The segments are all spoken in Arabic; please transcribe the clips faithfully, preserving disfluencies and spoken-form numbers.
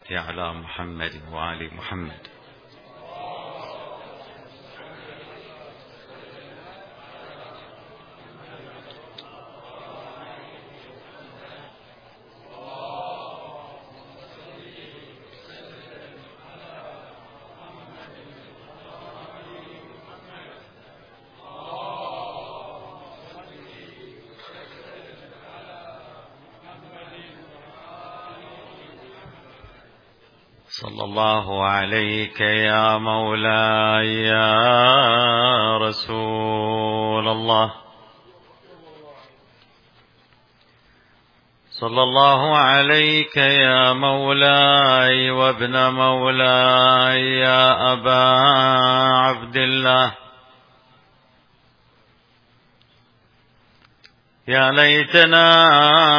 على محمد وآل محمد. صلى الله عليك يا مولاي يا رسول الله. صلى الله عليك يا مولاي وابن مولاي يا أبا عبد الله. يا ليتنا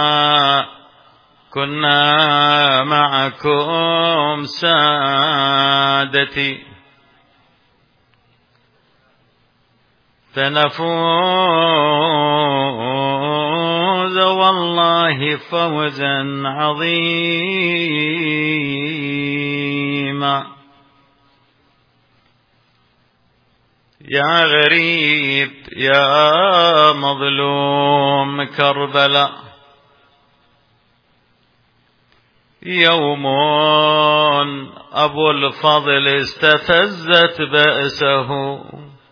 كنا معكم سادتي فنفوز والله فوزا عظيما. يا غريب يا مظلوم كربلاء، يوم أبو الفضل استفزت بأسه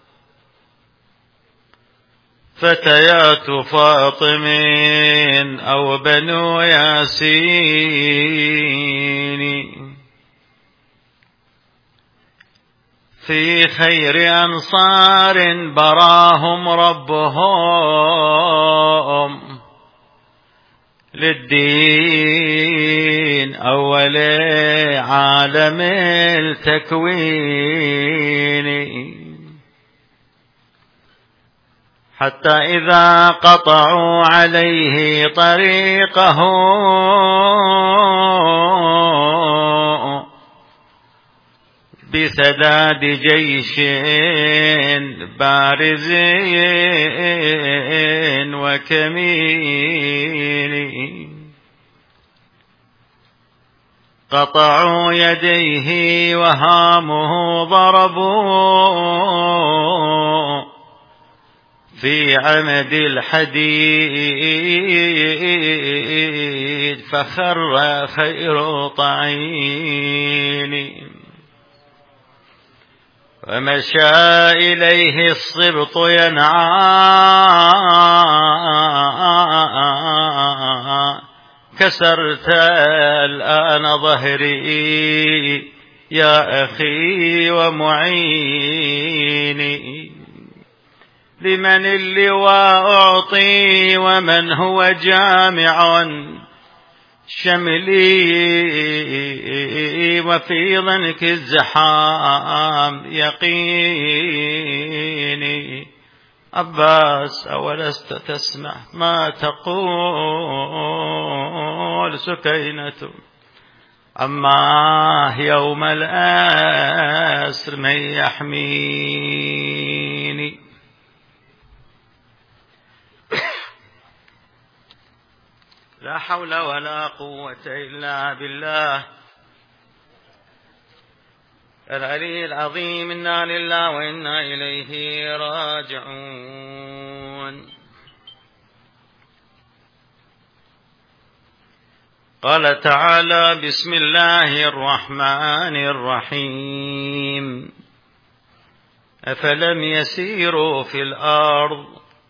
فتيات فاطم أو بنو ياسين في خير أنصار براهم ربهم للدين أول عالم التكوين، حتى إذا قطعوا عليه طريقه بسداد جيش بارز وكمين قطعوا يديه وهامه ضربوا في عمد الحديد فخر خير طعين، ومشى إليه الصبط ينعى كسرت الآن ظهري يا أخي ومعيني، لمن اللواء أعطي ومن هو جامع شملي وفي ظنك الزحام يقيني. عباس أولست تسمع ما تقول سكينة، أما يوم الأسر من يحميني. لا حول ولا قوة إلا بالله العلي العظيم. إنا لله وإنا إليه راجعون. قال تعالى: بسم الله الرحمن الرحيم. أفلم يسيروا في الأرض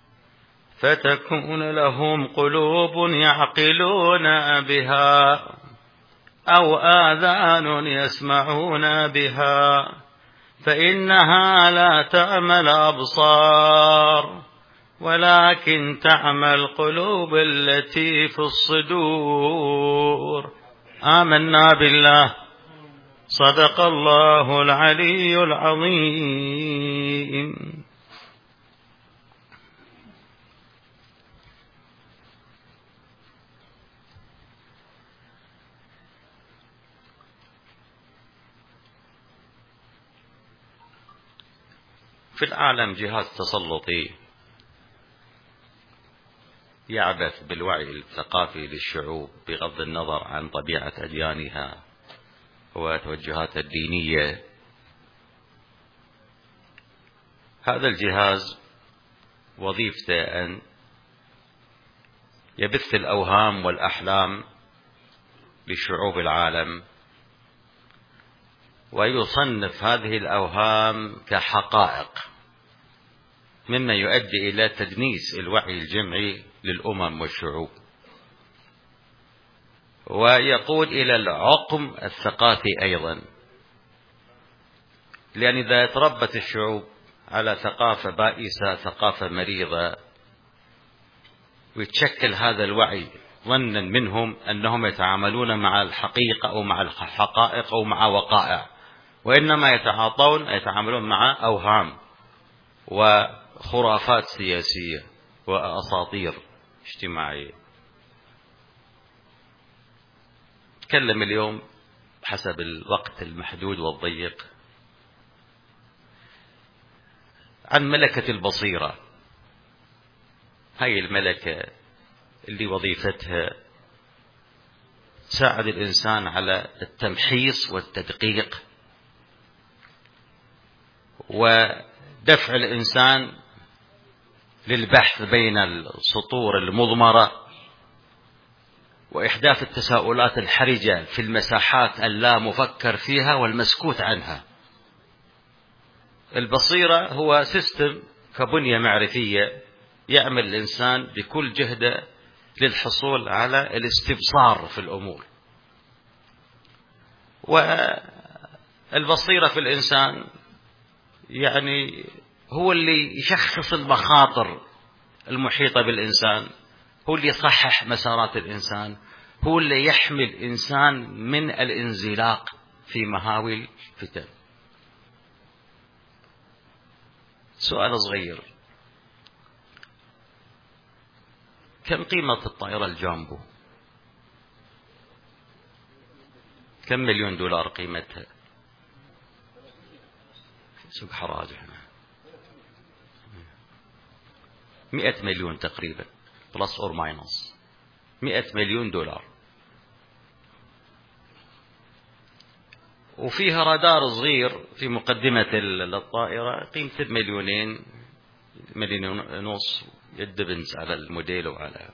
فتكون لهم قلوب يعقلون بها أو آذان يسمعون بها فإنها لا تعمى الأبصار ولكن تعمى القلوب التي في الصدور. آمنا بالله. صدق الله العلي العظيم. في العالم جهاز تسلطي يعبث بالوعي الثقافي للشعوب بغض النظر عن طبيعة أديانها وتوجهاته الدينية. هذا الجهاز وظيفته أن يبث الأوهام والأحلام لشعوب العالم، ويصنف هذه الأوهام كحقائق، مما يؤدي إلى تدنيس الوعي الجمعي للأمم والشعوب، ويقود إلى العقم الثقافي أيضا، لأن إذا تربت الشعوب على ثقافة بائسة، ثقافة مريضة، ويتشكل هذا الوعي ظنا منهم أنهم يتعاملون مع الحقيقة أو مع الحقائق أو مع وقائع، وإنما يتعاطون يتعاملون مع أوهام وخرافات سياسية وأساطير اجتماعية. نتكلم اليوم حسب الوقت المحدود والضيق عن ملكة البصيرة. هاي الملكة اللي وظيفتها تساعد الإنسان على التمحيص والتدقيق ودفع الإنسان للبحث بين السطور المضمرة وإحداث التساؤلات الحرجة في المساحات اللا مفكر فيها والمسكوت عنها. البصيرة هو سيستم كبنية معرفية يعمل الإنسان بكل جهده للحصول على الاستبصار في الأمور. والبصيرة في الإنسان يعني هو اللي يشخص المخاطر المحيطة بالإنسان، هو اللي يصحح مسارات الإنسان، هو اللي يحمي الإنسان من الانزلاق في مهاوي الفتن. سؤال صغير: كم قيمة الطائرة الجامبو؟ كم مليون دولار قيمتها؟ سوق حراج هنا مئة مليون تقريبا، بلس اور ماينس مئة مليون دولار. وفيها رادار صغير في مقدمة الطائرة قيمته مليونين مليون ونص، يدبنز على الموديل وعلى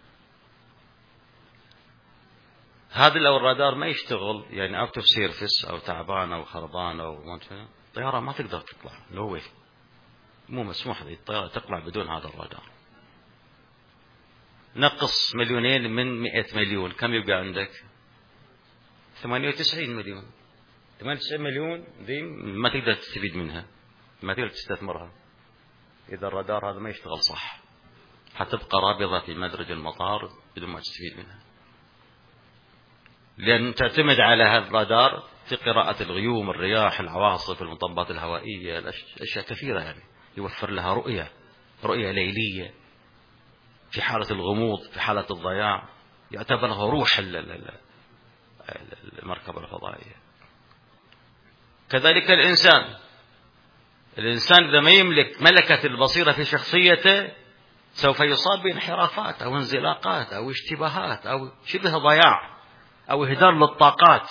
هذا. لو الرادار ما يشتغل يعني اوت اوف سيرفيس او تعبان او خربان او الطيارة ما تقدر تطلع، نو واي، مو مسموح للطيارة تطلع بدون هذا الرادار. نقص مليونين من مئة مليون، كم يبقى عندك؟ ثمانية وتسعين مليون. ثمانية وتسعين مليون دي ما تقدر تستفيد منها، ما تقدر تستثمرها إذا الرادار هذا ما يشتغل صح، حتبقى رابضة في مدرج المطار بدون ما تستفيد منها، لأن تعتمد على هذا الرادار في قراءة الغيوم، الرياح، العواصف، المطبات الهوائية، أشياء كثيرة، يعني يوفر لها رؤية رؤية ليلية في حالة الغموض، في حالة الضياع، يعتبرها روح المركبة الفضائية. كذلك الإنسان الإنسان إذا ما يملك ملكة البصيرة في شخصيته سوف يصاب بانحرافات أو انزلاقات أو اشتباهات أو شبه ضياع أو إهدار للطاقات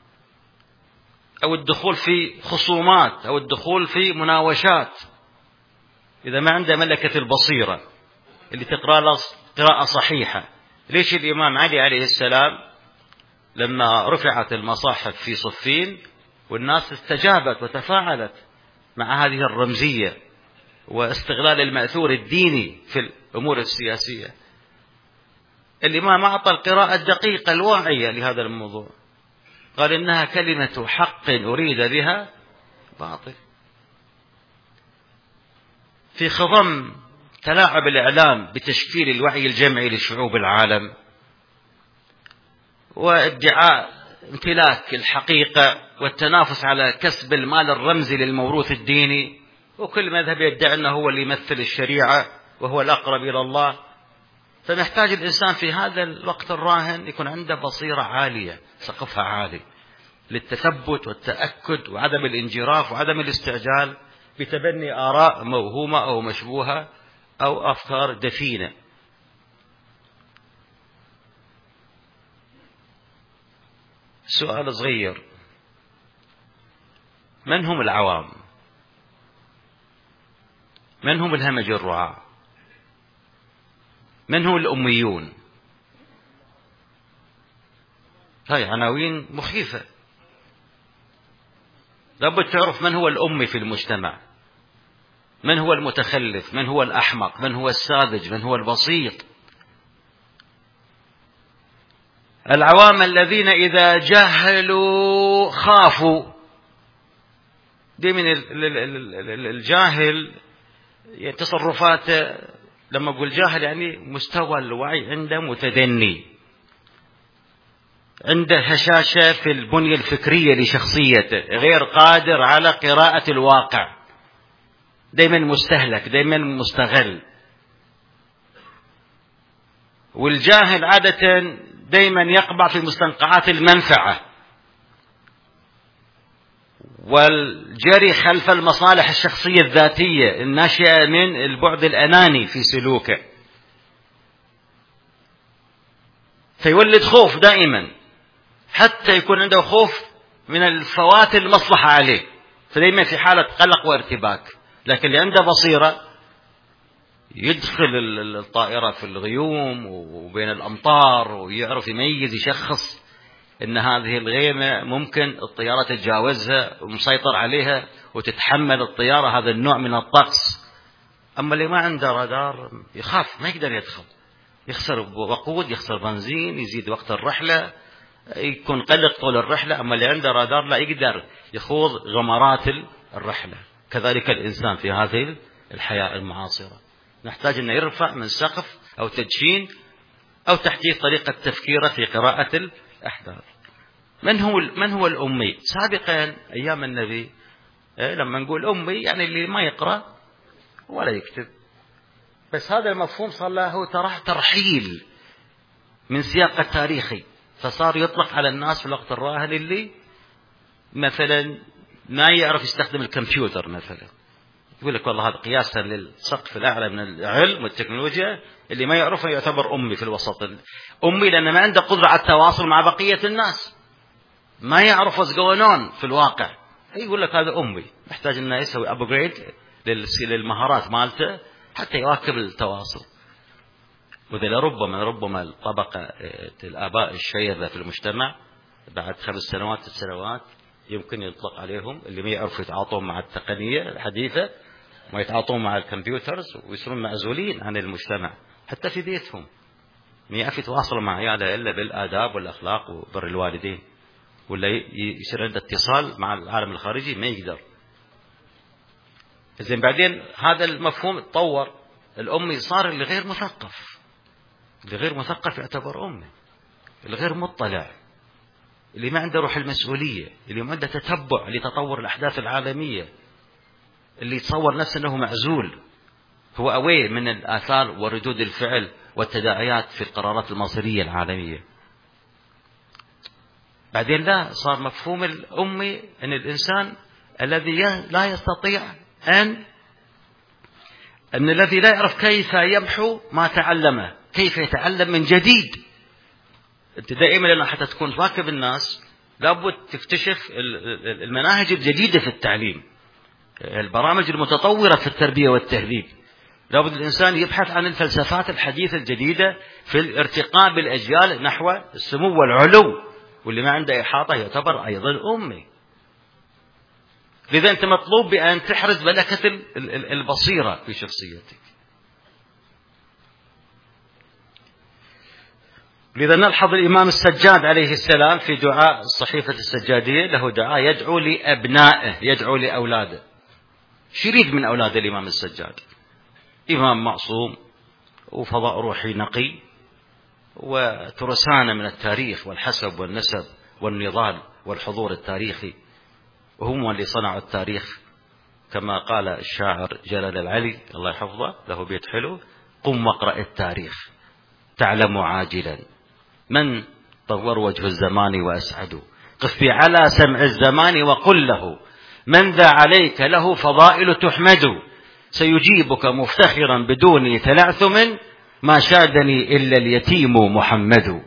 أو الدخول في خصومات أو الدخول في مناوشات إذا ما عنده ملكة البصيرة اللي تقرأ له قراءة صحيحة. ليش الإمام علي عليه السلام لما رفعت المصاحف في صفين والناس استجابت وتفاعلت مع هذه الرمزية واستغلال المأثور الديني في الأمور السياسية، الإمام أعطى القراءة الدقيقة الواعية لهذا الموضوع، قال إنها كلمة حق أريد بها باطل. في خضم تلاعب الإعلام بتشكيل الوعي الجمعي لشعوب العالم وادعاء امتلاك الحقيقة والتنافس على كسب المال الرمزي للموروث الديني، وكل مذهب يدعي أنه هو اللي يمثل الشريعة وهو الأقرب إلى الله. فنحتاج الإنسان في هذا الوقت الراهن يكون عنده بصيرة عالية، سقفها عالي، للتثبت والتأكد وعدم الانجراف وعدم الاستعجال بتبني آراء موهومة أو مشبوهة أو أفكار دفينة. سؤال صغير: من هم العوام؟ من هم الهمج الرعاة؟ من هم الأميون؟ هاي عناوين مخيفة. لابد تعرف من هو الأمي في المجتمع، من هو المتخلف، من هو الأحمق، من هو الساذج، من هو البسيط. العوام الذين إذا جهلوا خافوا. دي من الجاهل تصرفاته، لما أقول جاهل يعني مستوى الوعي عنده متدني، عنده هشاشة في البنية الفكرية لشخصيته، غير قادر على قراءة الواقع، دايما مستهلك، دايما مستغل. والجاهل عادة دايما يقبع في مستنقعات المنفعة والجري خلف المصالح الشخصية الذاتية الناشئة من البعد الأناني في سلوكه، فيولد خوف دائما، حتى يكون عنده خوف من الفوات المصلحة عليه، فدائما في حالة قلق وارتباك. لكن اللي عنده بصيرة يدخل الطائرة في الغيوم وبين الأمطار ويعرف يميز، يشخص إن هذه الغيمة ممكن الطيارة تتجاوزها ومسيطر عليها وتتحمل الطيارة هذا النوع من الطقس. أما اللي ما عنده رادار يخاف، ما يقدر يدخل، يخسر وقود، يخسر بنزين، يزيد وقت الرحلة، يكون قلق طول الرحلة. أما اللي عنده رادار لا يقدر يخوض غمرات الرحلة. كذلك الإنسان في هذه الحياة المعاصرة نحتاج أن يرفع من سقف أو تدشين أو تحديث طريقة تفكيره في قراءة الأحداث. من هو من هو الأمي؟ سابقا أيام النبي لما نقول أمي يعني اللي ما يقرأ ولا يكتب، بس هذا المفهوم صار له ترحيل من سياق التاريخي، فصار يطلق على الناس في الوقت الراهن اللي مثلا ما يعرف يستخدم الكمبيوتر مثلا، يقول لك والله هذا قياسا للسقف الأعلى من العلم والتكنولوجيا، اللي ما يعرفه يعتبر أمي في الوسط. أمي لأنه ما عنده قدرة على التواصل مع بقية الناس، ما يعرف what's going on في الواقع، يقول لك هذا أمي، محتاج أنه يسوي أبجريد للمهارات مالته حتى يواكب التواصل. وذا لربما ربما الطبقة الآباء الشيبة في المجتمع بعد خمس سنوات ست سنوات يمكن يطلق عليهم اللي ما يعرفوا يتعاطون مع التقنية الحديثة، ما يتعاطون مع الكمبيوترز، ويصيرون معزولين عن المجتمع حتى في بيتهم، ما يعرف يتواصلوا مع عياله إلا بالآداب والأخلاق وبر الوالدين، ولا يصير عنده اتصال مع العالم الخارجي ما يقدر. زين بعدين هذا المفهوم تطور، الأمي صار اللي غير مثقف، اللي غير مثقف يعتبر أمي، اللي غير مطلع، اللي ما عنده روح المسؤولية، اللي ما عنده تتبع لتطور الأحداث العالمية، اللي يتصور نفسه أنه معزول، هو أوي من الآثار وردود الفعل والتداعيات في القرارات المصيرية العالمية. بعدين لا، صار مفهوم الأمي أن الإنسان الذي لا يستطيع أن أن الذي لا يعرف كيف يمحو ما تعلمه، كيف يتعلم من جديد. أنت دائما لأنه حتى تكون تواكب الناس لابد تكتشف المناهج الجديدة في التعليم، البرامج المتطورة في التربية والتهذيب. لابد الإنسان يبحث عن الفلسفات الحديثة الجديدة في الارتقاء بالأجيال نحو السمو والعلو، واللي ما عنده إحاطة يعتبر أيضا أمي. لذا أنت مطلوب بأن تحرز ملكة البصيرة في شخصيتك. لذا نلحظ الإمام السجاد عليه السلام في دعاء الصحيفة السجادية له دعاء يدعو لأبنائه، يدعو لأولاده. شريد من أولاد الإمام السجاد، إمام معصوم وفضاء روحي نقي وترسانة من التاريخ والحسب والنسب والنضال والحضور التاريخي، وهم اللي صنعوا التاريخ. كما قال الشاعر جلال العلي الله يحفظه له بيت حلو: قم واقرأ التاريخ تعلم عاجلا من طور وجه الزمان وأسعد، قف على سمع الزمان وقل له من ذا عليك له فضائل تحمد، سيجيبك مفتخرا بدون تلعثم ما شادني إلا اليتيم محمد.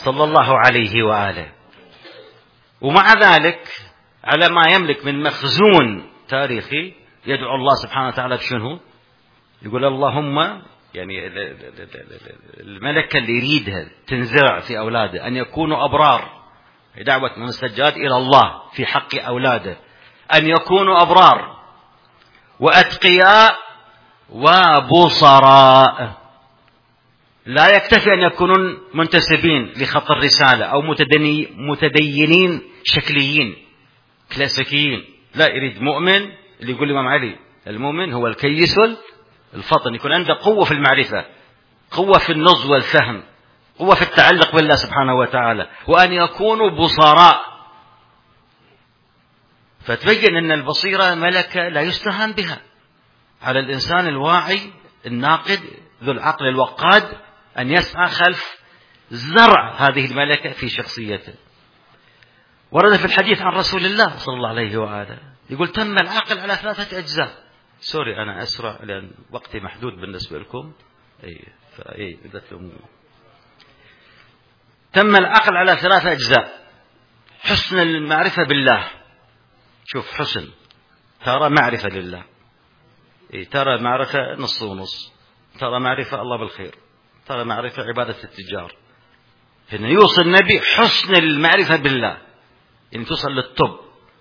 صلى الله عليه وآله. ومع ذلك على ما يملك من مخزون تاريخي يدعو الله سبحانه وتعالى بشنو؟ يقول اللهم، يعني الملكة اللي يريدها تنزرع في أولاده أن يكونوا أبرار، دعوة من السجاد إلى الله في حق أولاده أن يكونوا أبرار وأتقياء وبصراء. لا يكتفي أن يكونون منتسبين لخط الرسالة أو متدينين شكليين كلاسيكيين، لا، يريد مؤمن. اللي يقول الإمام علي المؤمن هو الكيس الفطن، يكون عنده قوة في المعرفة، قوة في النضج والفهم، قوة في التعلق بالله سبحانه وتعالى، وأن يكونوا بصراء. فتبين أن البصيرة ملكة لا يستهان بها على الإنسان الواعي الناقد ذو العقل الوقاد أن يسعى خلف زرع هذه الملكة في شخصيته. ورد في الحديث عن رسول الله صلى الله عليه وآله يقول تم العقل على ثلاثة أجزاء. سوري أنا أسرع لأن وقتي محدود بالنسبة لكم. أي فأي تم العقل على ثلاثة أجزاء. حسن المعرفة بالله، شوف حسن، ترى معرفة لله، إيه ترى معرفة نص ونص، ترى معرفة الله بالخير، ترى معرفة عبادة التجار. هنا يوصل النبي حسن المعرفة بالله، يعني توصل للطب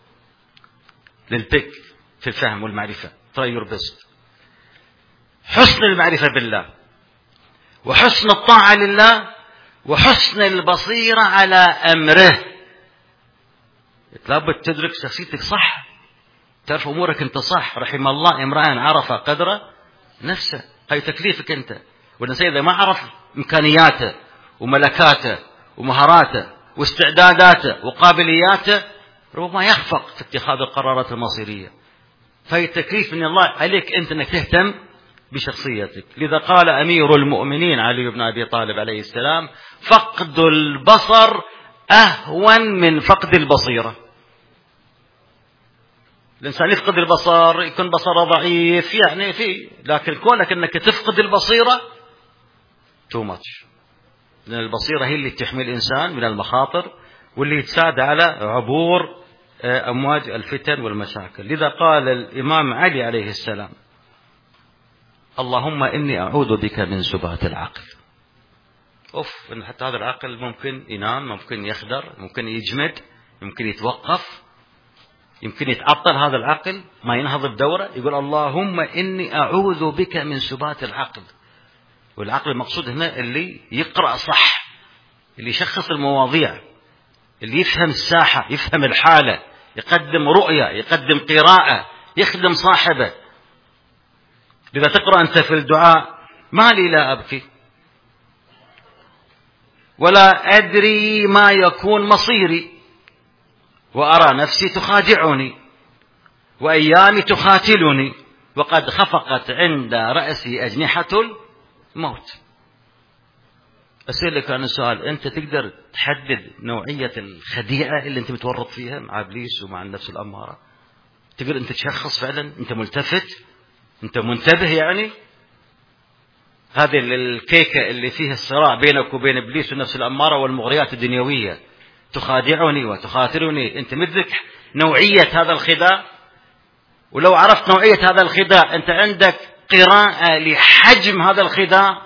للبيك في الفهم والمعرفة، try your best. حسن المعرفة بالله وحسن الطاعة لله وحسن البصيرة على أمره. لابد تدرك شخصيتك صح، تعرف أمورك أنت صح. رحم الله امرأ عرف قدر نفسه، هاي تكليفك أنت. والإنسان إذا ما عرف إمكانياته وملكاته ومهاراته واستعداداته وقابلياته ربما يخفق في اتخاذ القرارات المصيرية. فهي تكليف من الله عليك أنت أنك تهتم بشخصيتك. لذا قال أمير المؤمنين علي بن أبي طالب عليه السلام فقد البصر أهون من فقد البصيرة. الإنسان يفقد البصر يكون بصره ضعيف يعني فيه، لكن كونك أنك تفقد البصيرة too much، لأن البصيرة هي اللي تحمي الإنسان من المخاطر واللي تساعد على عبور أمواج الفتن والمشاكل. لذا قال الإمام علي عليه السلام اللهم إني أعوذ بك من سبات العقل. أوف، إن حتى هذا العقل ممكن ينام، ممكن يخدر، ممكن يجمد، ممكن يتوقف، يمكن يتعطل هذا العقل ما ينهض الدورة. يقول اللهم إني أعوذ بك من سبات العقل. والعقل المقصود هنا اللي يقرأ صح، اللي يشخص المواضيع، اللي يفهم الساحة، يفهم الحالة، يقدم رؤية، يقدم قراءة، يخدم صاحبه. لذا تقرأ أنت في الدعاء ما لي لا أبكي ولا أدري ما يكون مصيري وأرى نفسي تخادعني وأيامي تخاتلني وقد خفقت عند رأسي أجنحة الموت. أسألك عن السؤال، أنت تقدر تحدد نوعية الخديعة اللي أنت متورط فيها مع إبليس ومع النفس الأمارة؟ تقدر أنت تشخص فعلا؟ أنت ملتفت؟ أنت منتبه؟ يعني هذه الكيكة اللي فيها الصراع بينك وبين إبليس والنفس الأمارة والمغريات الدنيوية، تخادعني وتخاطرني، أنت مدرك نوعية هذا الخداع؟ ولو عرفت نوعية هذا الخداع أنت عندك قراءة لحجم هذا الخداع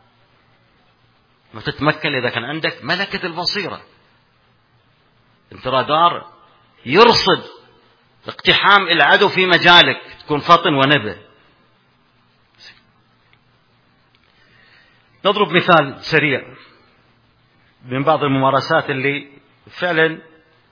ما تتمكن إذا كان عندك ملكة البصيرة. أنت رادار يرصد اقتحام العدو في مجالك، تكون فطن ونبه. نضرب مثال سريع من بعض الممارسات اللي فعلا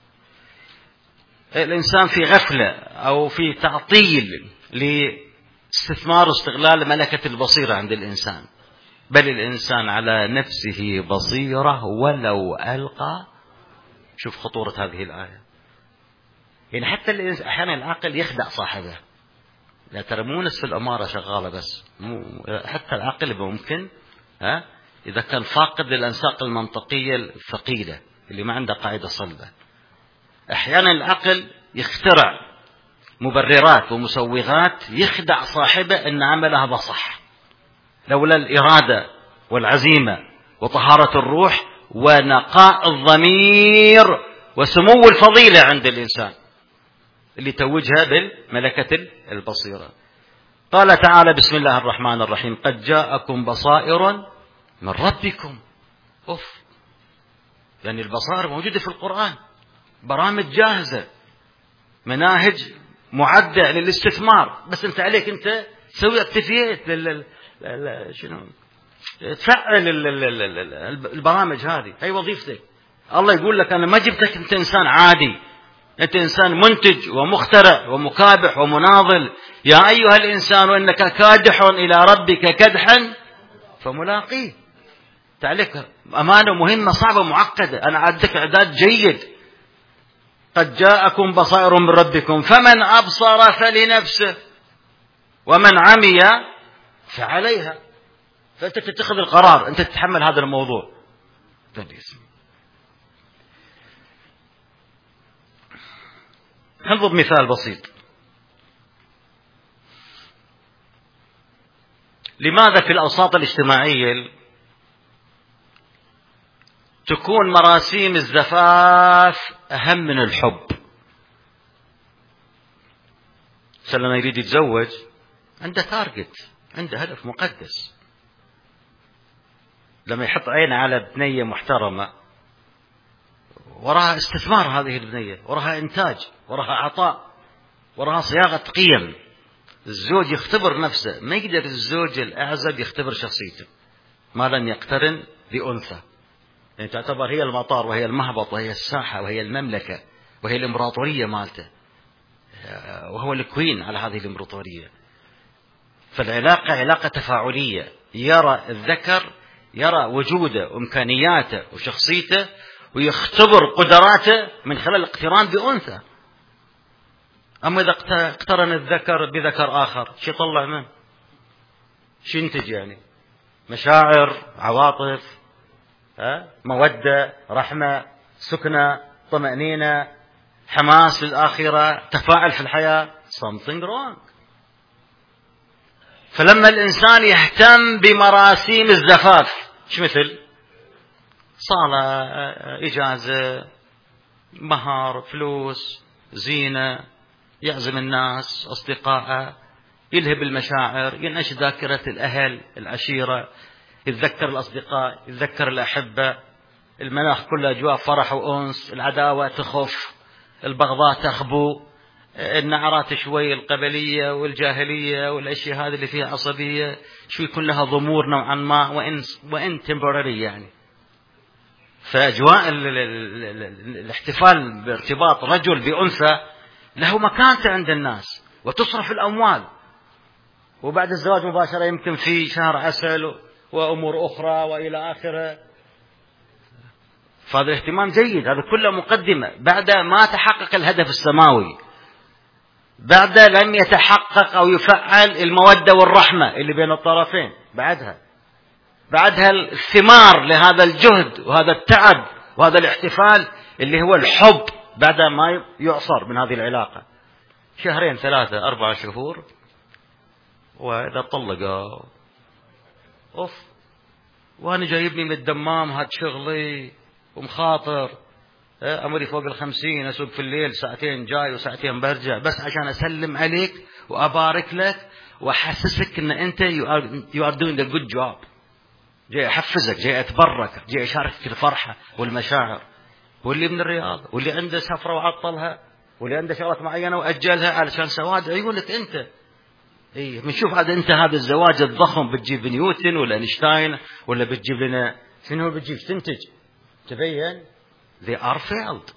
الإنسان في غفلة أو في تعطيل لاستثمار واستغلال ملكة البصيرة عند الإنسان. بل الإنسان على نفسه بصيرة ولو ألقى. شوف خطورة هذه الآية. يعني حتى أحيانا العقل يخدع صاحبه. لا ترى مو نفس الأمارة شغالة بس، حتى العقل ممكن ها إذا كان فاقد للأنساق المنطقية الثقيلة اللي ما عنده قاعدة صلبة، أحيانا العقل يخترع مبررات ومسوغات يخدع صاحبه أن عمله هذا صح. لولا الإرادة والعزيمة وطهارة الروح ونقاء الضمير وسمو الفضيلة عند الإنسان اللي توجها بالملكة البصيرة. قال تعالى: بسم الله الرحمن الرحيم: قد جاءكم بصائر من ربكم. أوف، يعني البصائر موجودة في القرآن، برامج جاهزة، مناهج معدة للاستثمار، بس أنت عليك أنت تسوي اكتفيت لل... شنو تفعل البرامج هذه، هي وظيفتك. الله يقول لك: أنا ما جبتك أنت إنسان عادي، أنت إنسان منتج ومخترع ومكابح ومناضل. يا أيها الإنسان إنك كادح إلى ربك كدحا فملاقيه. تعليك أمانة مهمة صعبة معقدة، أنا أعدك إعداد جيد. قد جاءكم بصائر من ربكم فمن أبصر فلنفسه ومن عمي فعليها. فأنت تتخذ القرار، أنت تتحمل هذا الموضوع. نضرب مثال بسيط. لماذا في الأوساط الاجتماعية تكون مراسيم الزفاف أهم من الحب؟ لما يريد يتزوج عنده تارجت، عنده هدف مقدس. لما يحط عينه على بنية محترمة وراها استثمار، هذه البنية وراها إنتاج، وراها عطاء، وراها صياغة قيم. الزوج يختبر نفسه، ما يقدر الزوج الأعزب يختبر شخصيته ما لم يقترن بأنثى. يعني تعتبر هي المطار وهي المهبط وهي الساحة وهي المملكة وهي الإمبراطورية مالته، وهو الكوين على هذه الإمبراطورية. فالعلاقة علاقة تفاعلية، يرى الذكر، يرى وجوده وإمكانياته وشخصيته، ويختبر قدراته من خلال الاقتران بأنثى. أما إذا اقترن الذكر بذكر آخر، شو يطلع منه؟ شو ينتج؟ يعني مشاعر، عواطف، ها؟ مودة، رحمة، سكنة، طمأنينة، حماس للآخرة، تفاعل في الحياة. something wrong. فلما الإنسان يهتم بمراسيم الزفاف، شو مثل صالة، إجازة، مهر، فلوس، زينة، يعزم الناس، أصدقاء، يلهب المشاعر، ينعش ذاكرة الأهل، العشيرة، يتذكر الأصدقاء، يتذكر الأحبة، المناخ كله أجواء فرح وأنس، العداوة تخف، البغضاء تخبو، النعرات شوي القبلية والجاهلية والأشياء هذه اللي فيها عصبية شوي يكون لها ضمور نوعا ما، وإن وإن temporary يعني. فأجواء الاحتفال بارتباط رجل بأنثى له مكانته عند الناس، وتصرف الأموال، وبعد الزواج مباشرة يمكن في شهر عسل وأمور أخرى وإلى آخره. فهذا الاهتمام جيد، هذا كله مقدمة بعد ما تحقق الهدف السماوي، بعد لم يتحقق أو يفعل المودة والرحمة اللي بين الطرفين. بعدها بعدها الثمار لهذا الجهد وهذا التعب وهذا الاحتفال اللي هو الحب، بعد ما يعصر من هذه العلاقة شهرين ثلاثة أربعة شهور، وإذا طلقوا أوف، وأنا جايبني من الدمام، هاد شغلي ومخاطر، أمري فوق الخمسين، أسوق في الليل ساعتين جاي وساعتين برجع بس عشان أسلم عليك وأبارك لك وأحسسك أن أنت you are, you are doing a good job. جاي أحفزك، جاي أتبرك، جاي أشاركك في الفرحة والمشاعر. واللي من الرياض، واللي عنده سفرة وعطلها، واللي عنده شغلات معينة وأجلها علشان سواد عيونك أنت. إيه، بنشوف هذا أنت هذا الزواج الضخم بتجيب نيوتن ولا أينشتاين ولا بتجيب لنا شنو بتجيب تنتج تبين they are failed.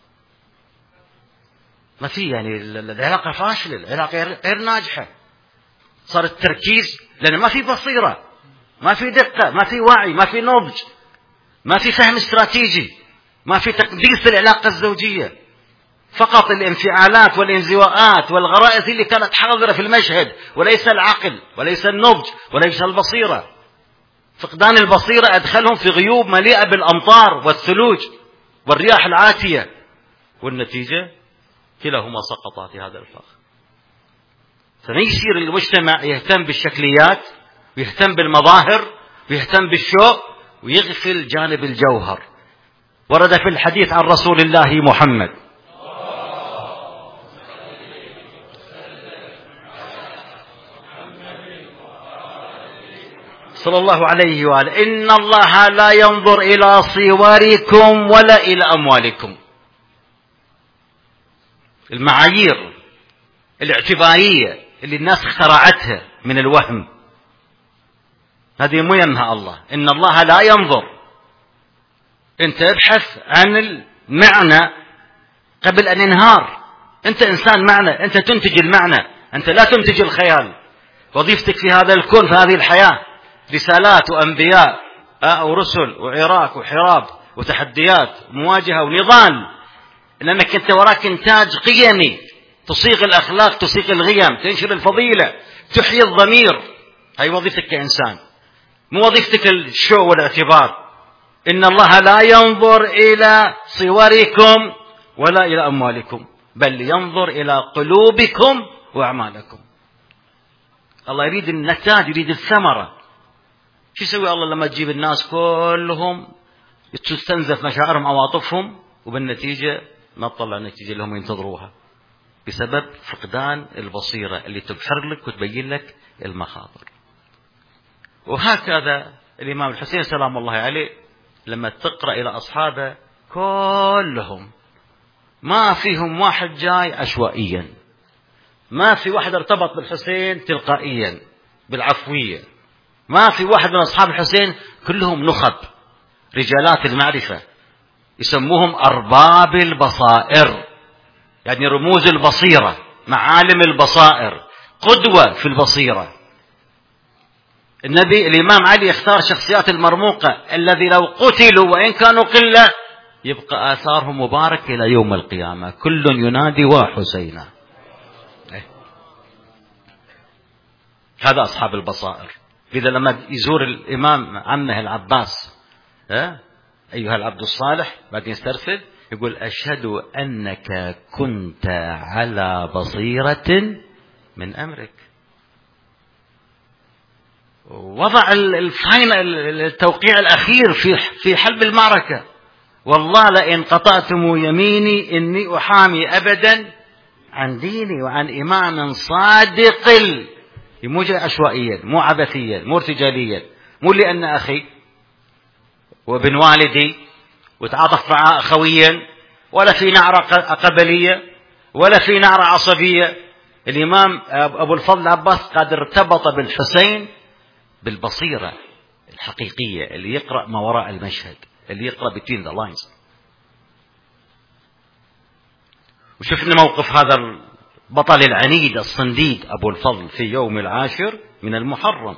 ما في يعني العلاقة فاشلة، العلاقة غير ناجحة. صار التركيز لأن ما في بصيرة، ما في دقة، ما في وعي، ما في نضج، ما في فهم استراتيجي، ما في تقديس العلاقة الزوجية. فقط الانفعالات والانزواءات والغرائز اللي كانت حاضرة في المشهد، وليس العقل وليس النضج وليس البصيرة. فقدان البصيرة أدخلهم في غيوب مليئة بالأمطار والثلوج والرياح العاتية، والنتيجة كلاهما سقطا في هذا الفخ. فما يصير المجتمع يهتم بالشكليات ويهتم بالمظاهر ويهتم بالشوق ويغفل جانب الجوهر. ورد في الحديث عن رسول الله محمد صلى الله عليه وآله: إن الله لا ينظر إلى صوركم ولا إلى أموالكم. المعايير الاعتبارية اللي الناس اخترعتها من الوهم، هذه مو يمها الله. إن الله لا ينظر. أنت ابحث عن المعنى قبل أن ينهار. أنت إنسان معنى، أنت تنتج المعنى، أنت لا تنتج الخيال. وظيفتك في هذا الكون، في هذه الحياة، رسالات وأنبياء ورسل وعراك وحراب وتحديات ومواجهة ونضال، إنك أنت وراك إنتاج قيمي، تصيغ الأخلاق، تصيغ الغيم، تنشر الفضيلة، تحيي الضمير. هاي وظيفتك كإنسان، مو وظيفتك الشو والاعتبار. إن الله لا ينظر إلى صوركم ولا إلى أموالكم، بل ينظر إلى قلوبكم وأعمالكم. الله يريد النتاج، يريد الثمرة. شو يسوي الله لما تجيب الناس كلهم تستنزف مشاعرهم عواطفهم، وبالنتيجة ما تطلع النتيجة اللي هم ينتظروها، بسبب فقدان البصيرة اللي تبحر لك وتبين لك المخاطر. وهكذا الإمام الحسين سلام الله عليه لما تقرأ إلى أصحابه كلهم ما فيهم واحد جاي عشوائيا، ما في واحد ارتبط بالحسين تلقائيا بالعفوية، ما في واحد من أصحاب الحسين، كلهم نخب رجالات المعرفة، يسموهم أرباب البصائر، يعني رموز البصيرة، معالم البصائر، قدوة في البصيرة. النبي الإمام علي اختار شخصيات المرموقة الذي لو قتلوا وإن كانوا قلة يبقى آثارهم مبارك إلى يوم القيامة، كل ينادي وحسينا. هذا أصحاب البصائر. إذا لما يزور الإمام عمه العباس، ها أيها العبد الصالح، بعدين يسترسل يقول: أشهد أنك كنت على بصيرة من أمرك. وضع الفاينل، التوقيع الأخير في في حلب المعركة: والله لئن قطعتم يميني إني أحامي أبدا عن ديني وعن إمام صادق. مو جاي عشوائيا، مو عبثيا، مو ارتجاليا، مو لأن أخي وابن والدي وتعاطف معه أخويا، ولا في نعرة قبلية، ولا في نعرة عصبية. الإمام أبو الفضل العباس قد ارتبط بالحسين بالبصيرة الحقيقية، اللي يقرأ ما وراء المشهد، اللي يقرأ between the lines. وشفنا موقف هذا البطل العنيد الصنديد أبو الفضل في يوم العاشر من المحرم،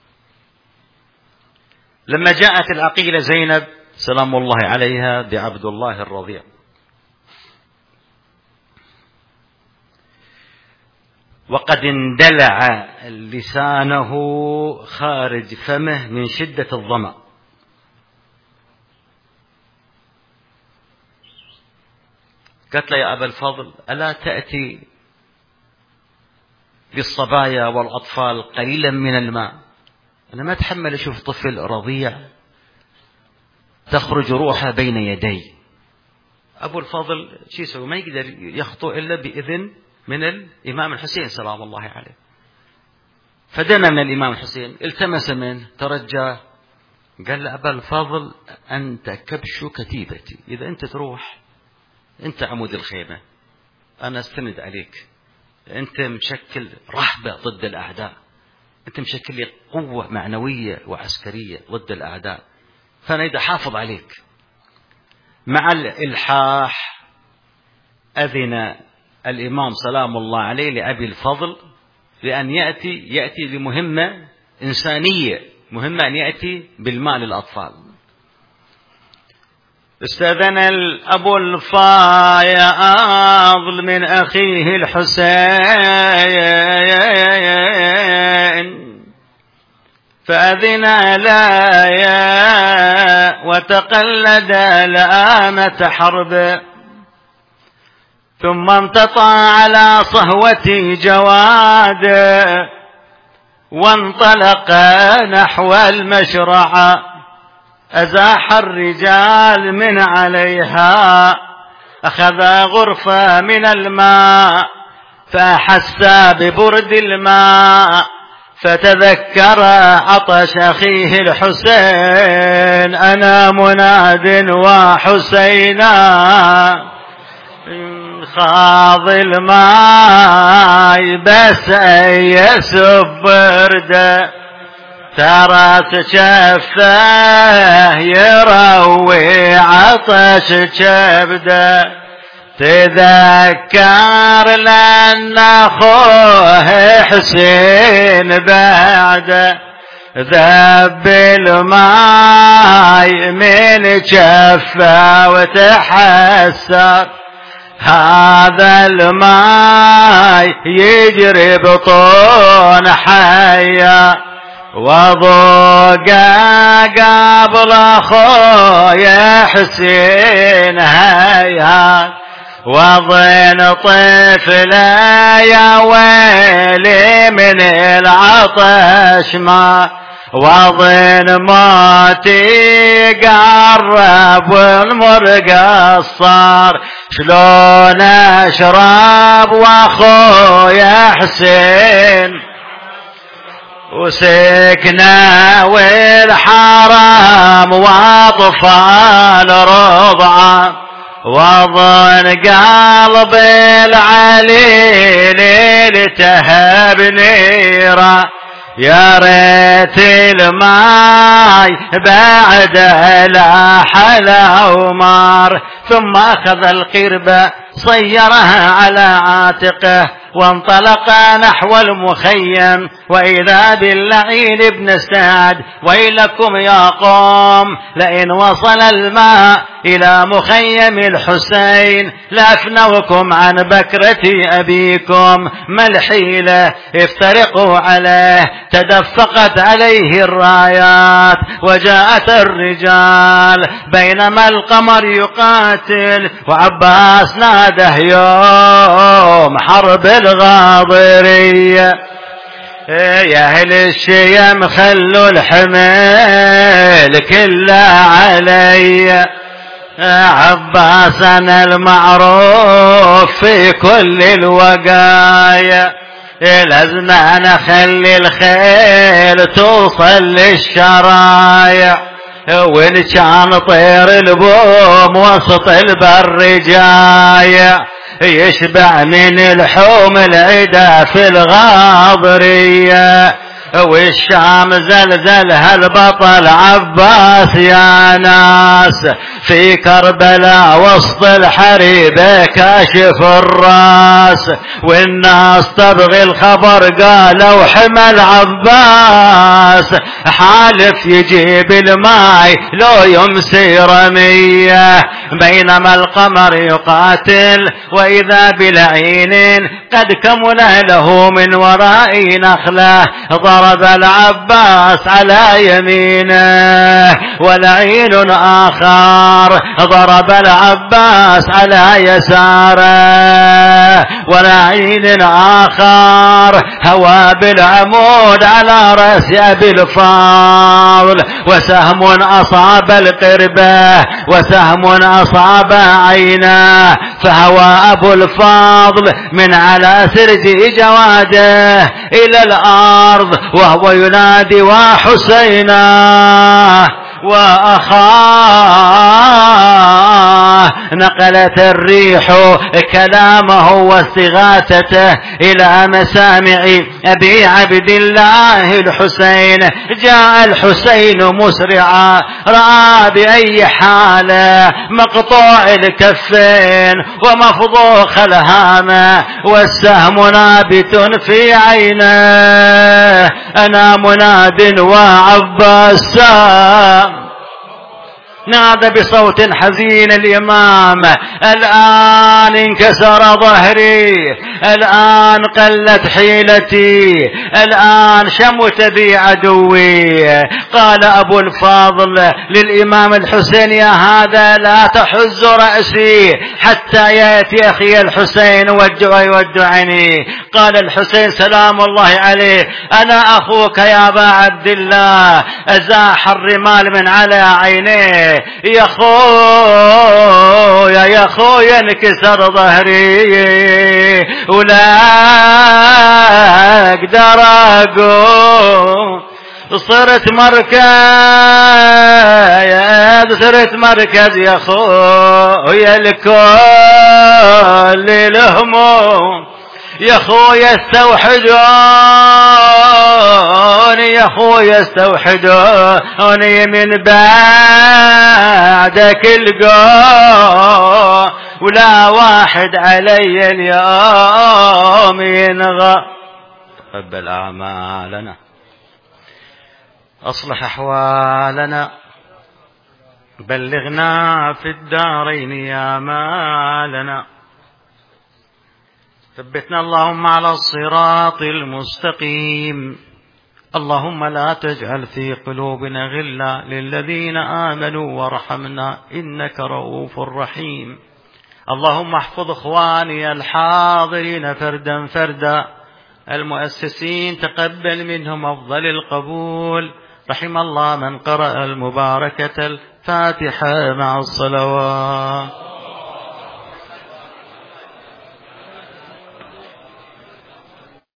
لما جاءت العقيلة زينب سلام الله عليها بعبد الله الرضيع، وقد اندلع لسانه خارج فمه من شدة الظمأ، قالت له: يا أبا الفضل ألا تأتي بالصبايا والأطفال قليلا من الماء؟ أنا ما أتحمل أشوف طفل رضيع تخرج روحه بين يدي. أبو الفضل شو يسوي؟ ما يقدر يخطو إلا بإذن من الإمام الحسين سلام الله عليه. فدنا من الإمام الحسين، التمس منه، ترجاه، قال له: أبا الفضل أنت كبش كتيبتي، إذا أنت تروح أنت عمود الخيمة، أنا أستند عليك، أنت مشكل رهبة ضد الأعداء، أنت مشكل لي قوة معنوية وعسكرية ضد الأعداء، فأنا إذا حافظ عليك. مع الإلحاح أذن الإمام سلام الله عليه لأبي الفضل لأن يأتي يأتي لمهمة إنسانية، مهمة أن يأتي بالماء للأطفال. استأذن الأبو الفاضل من أخيه الحسين فأذن لا وتقلد لآمة حرب، ثم امتطى على صهوة جواد وانطلق نحو المشرعة. أزاح الرجال من عليها، أخذ غرفة من الماء فأحس ببرد الماء، فتذكر عطش أخيه الحسين. أنا مناد وحسينا خاض الماء بس يسب برده، ترى شفه يروي عطش كبده، تذكر لأن أخوه حسين بعده ذب الماي من جفه وتحسر، هذا الماي يجري بطون حيا، وضوقه قبل أخويا حسين هيا، وظن طفله يا ويلي من العطش ما، وظن موتي قرب والمرقص صار، شلون اشرب واخويا حسين وسكنه والحرام واطفال رضعه، وظن قلب العلي ليلته بنيره، يا ريت الماي بعد لا حلا ومار. ثم أخذ القربة صيرها على عاتقه وانطلق نحو المخيم، وإذا باللعين بن سعد ويلكم يا قوم لئن وصل الماء إلى مخيم الحسين لأفنوكم عن بكرة أبيكم، ما الحيلة افترقوا عليه. تدفقت عليه الرايات وجاءت الرجال بينما القمر يقاتل، وعباس ناده يوم حرب الغاضرية، يا أهل الشيم خلوا الحمل كله علي، عباس أنا المعروف في كل الوقايا، لازم أنا خلي الخيل توصل للشرايع، وإن كان طير البوم وسط البر جايع، يشبع من الحوم العدا في الغاضرية، والشام زلزلها البطل عباس يا ناس، في كربلاء وسط الحريبة كاشف الراس، والناس تبغي الخبر قالوا حمل عباس، حالف يجيب الماي لو يمسي رمية، بينما القمر يقاتل وإذا بلعين قد كمل له من وراء نخله، ضرب العباس على يمينه ولعين آخر ضرب العباس على يساره، ولعين آخر هوى بالعمود على رأس أبي الفاضل، وسهم أصاب القربة وسهم أصاب عينه، فهوى أبو الفاضل من على سرج جواده إلى الأرض وهو ينادي وحسينا وأخاه. نقلت الريح كلامه واستغاثته إلى مسامع أبي عبد الله الحسين. جاء الحسين مسرعا رأى بأي حالة مقطوع الكفين ومفضوخ الهامة والسهم نابت في عينه. أنا مناد وعباس نادى بصوت حزين الإمام: الآن انكسر ظهري، الآن قلت حيلتي، الآن شمت بي عدوي. قال أبو الفاضل للإمام الحسين: يا هذا لا تحز رأسي حتى يأتي أخي الحسين ويودعني. قال الحسين سلام الله عليه: أنا أخوك يا أبا عبد الله. أزاح الرمال من على عينيه: يا خويا يا خويا انكسر ظهري ولا اقدر اقوم، صرت مركز صرت مركز يا خويا الكل الهموم. يا خويا استوحدوني يا خويا استوحدوني من بعدك القوم، ولا واحد علي اليوم ينغى. قبل أعمالنا، أصلح أحوالنا، بلغنا في الدارين يا مالنا. ثبتنا اللهم على الصراط المستقيم. اللهم لا تجعل في قلوبنا غلا للذين آمنوا وارحمنا إنك رؤوف رحيم. اللهم احفظ إخواني الحاضرين فردا فردا، المؤسسين تقبل منهم أفضل القبول. رحم الله من قرأ المباركة الفاتحة مع الصلوات.